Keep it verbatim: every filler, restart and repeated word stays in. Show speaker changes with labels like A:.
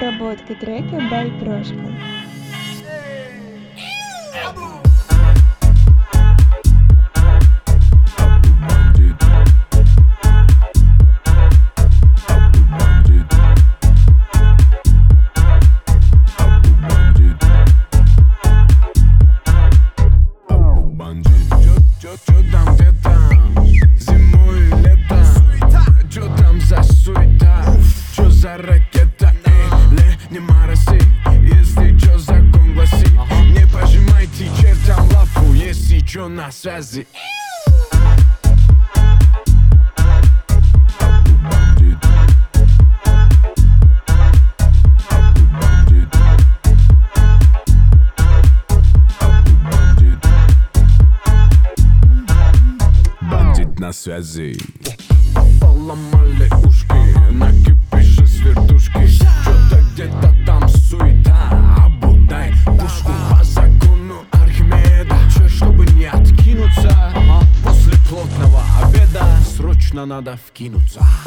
A: Обработка трека by Прошка.
B: Чё, чё там, где там? Зимой и летом. Чё там за суета? Чё за ракета? Эй, ле, не мороси. Если чё, закон гласит: не пожимайте чертям лапу, если чё, на связи. На связи. Поломали ушки, накипишь с вертушки. Чё-то где-то там суета, обудай пушку по закону Архимеда. Чё, чтобы не откинуться, после плотного обеда срочно надо вкинуться.